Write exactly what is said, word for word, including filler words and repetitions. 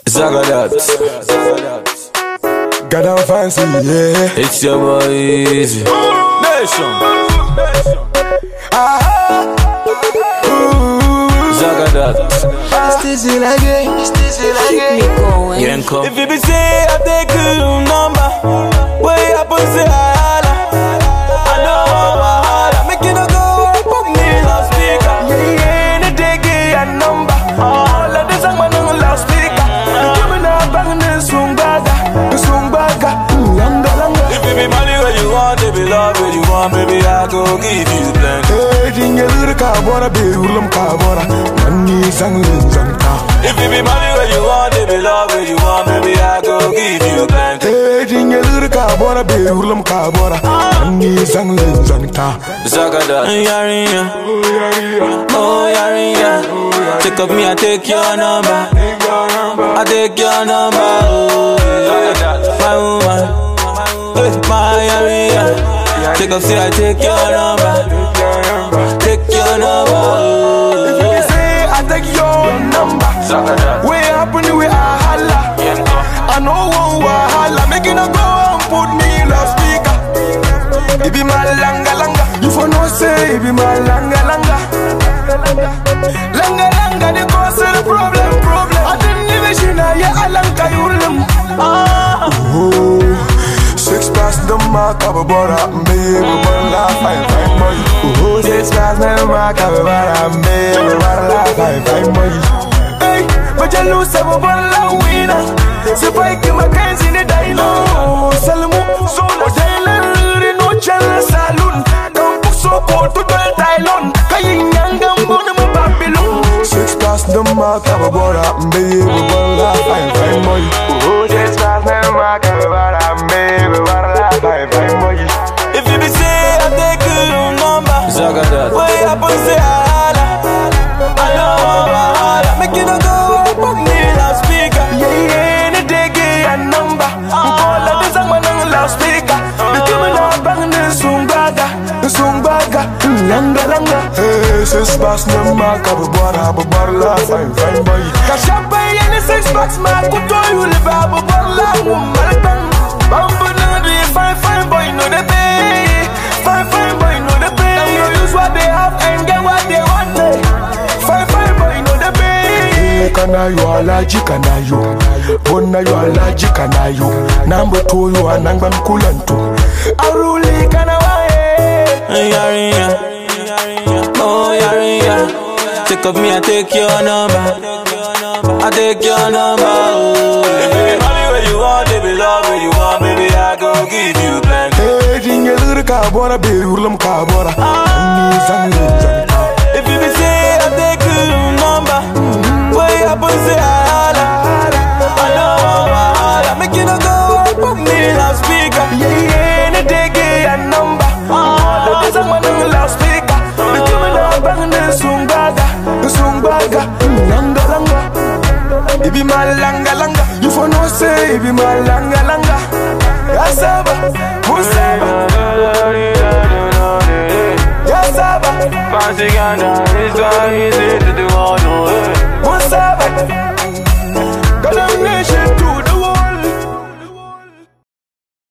Zagadat. Got down fancy, yeah. It's your boy Easy. Nation. Zagadat. Still again, still again. Yenko. If you be say I take your number, way up and say holla. I know holla. Make you no go and put me on speaker. Yeah, yeah, the day get a number. All of this I'm on loudspeaker. You give me that bang the swing baga, the swing baga. Langa langa. If you be money where you want, if you love where you want, baby I go give you plenty. Hey, jingle kabora, be ulam kabora. Money sang sang ka. If you be money where you want, if you love where you want, baby I go give you plenty. Hey, jingle kabora, be ulam kabora. Money sang sang ka. Zagadat. Yarinya, oh Yarinya. Take up me, I take your number. I take your number. Oh, yeah. My woman, hey, my Yarinya. Take up, say I take your number. Take your number. Oh, if you say I take your number, we happen we are holla. I know one wa holla, make it a go and put me loudspeaker. It be my langa langa, you for no say it be my langa langa. Langa langa, the cause of the problem, problem. I didn't even see na ya alanga yulim. Ah, oh, six past the mark of a border, baby, one laugh, fine, fine boy. Oh, six past the mark of a border, baby, one laugh, fine, fine boy. Hey, but you lose a ball winner. So if I keep my hands in the dino, Salamu, so the Jailer, no chance saloon. Don't put so cold to the Tylon. Kayangam, Bonam, Babylon. Six past the mark of a border, baby, one laugh, fine, fine boy. Oh, six past the mark of a border, baby, one laugh, fine, fine boy. if you be say I take your number, Zagadat. way up and say holla. I know holla. Make you no go and put me on speaker. Yeah, yeah, the day get a number. All of this I'm on loudspeaker. The women are banging the sumbaga, the sumbaga, langa langa. Hey, six bucks no mark of a bar, have a bar la, fine, fine boy. Kashapa and the six bucks mark, could tell you live a bar la, woman. Bamboo no the fine, fine boy, no the pay. Fine, fine boy, no the pay. You use what they have and get what they want. Fine, fine boy, no the pay. Kana you allergic, kana you. Bona you allergic, kana you. Number two, you are nangban kulanto. Aruli kana wae. Yarinya, oh Yarinya. Take up me, I take your number. I take your number. Oh, if you be money where you want, if you love where you want, baby I go give you plenty. Hey, jingle kabora, be ulam kabora. Money sang sang ka. If you be say I take your number, way up and say holla. I know holla. Make you no go and put me on speaker. Yeah, yeah, the day get a number. All of this I'm on loudspeaker. The women are banging the sumbaga, the sumbaga, langa langa. It be my langa langa. You for no say it be my langa langa. Yasaba, Musaba, Yasaba, Fancy Ghana.